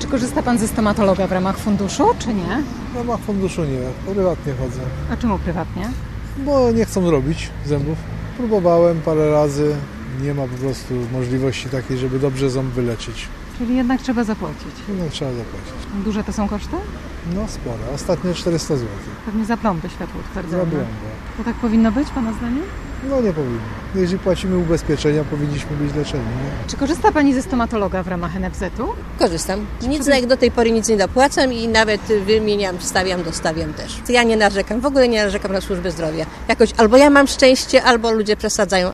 korzysta Pan ze stomatologa w ramach funduszu, czy nie? W ramach funduszu nie, prywatnie chodzę. A czemu prywatnie? Bo nie chcą robić zębów. Próbowałem parę razy, nie ma po prostu możliwości takiej, żeby dobrze ząb wyleczyć. Czyli jednak trzeba zapłacić. No trzeba zapłacić. Duże to są koszty? No sporo, ostatnio 400 zł. Pewnie za plomby światłotwardzowe. Zabrałem. To tak powinno być, Pana zdaniem? No nie powinno. Jeżeli płacimy ubezpieczenia, powinniśmy być leczeni. Nie? Czy korzysta Pani ze stomatologa w ramach NFZ-u? Korzystam. Jak do tej pory nic nie dopłacam i nawet wymieniam, wstawiam, dostawiam też. Ja nie narzekam, w ogóle nie narzekam na służbę zdrowia. Jakoś albo ja mam szczęście, albo ludzie presadzają,